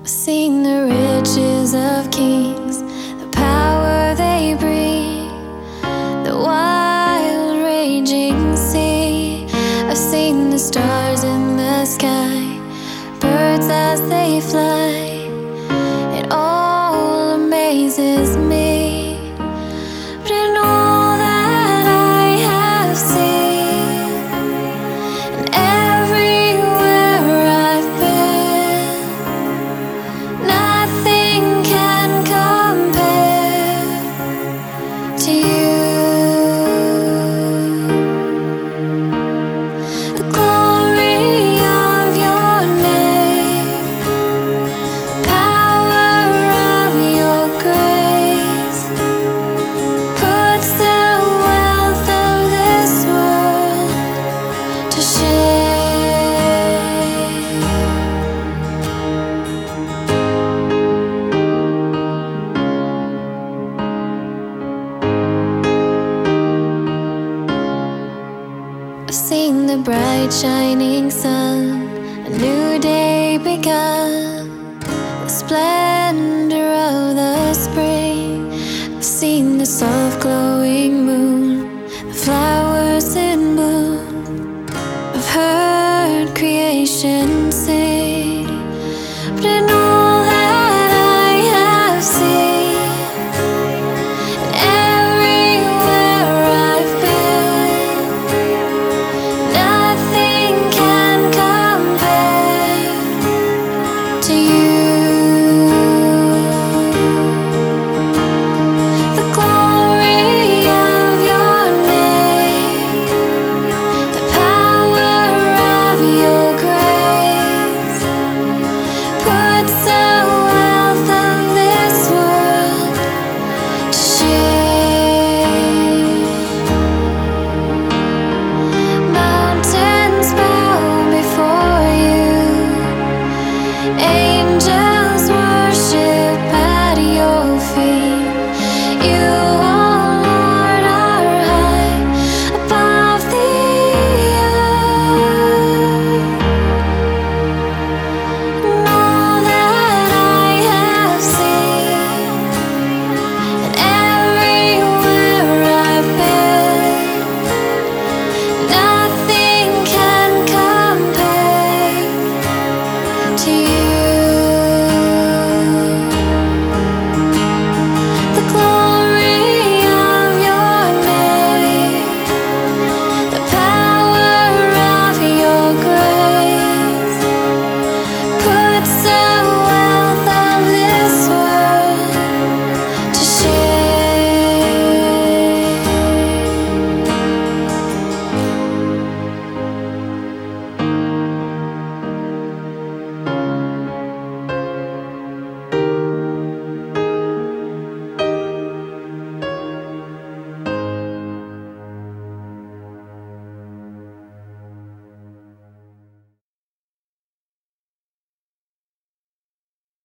Seen the riches of kings, the power they bring, the wild raging sea. I've seen the stars in the sky, birds as they fly. It all amazes me. But in all that I have seen, and everywhere I've been, nothing can compare to you. The glory of your name, power of your grace, puts the wealth of this world to shame. I've seen the bright shining sun, a new day begun, the splendor of the spring. I've seen the soft glowing moon, the flowers in bloom. I've heard creation sing, but in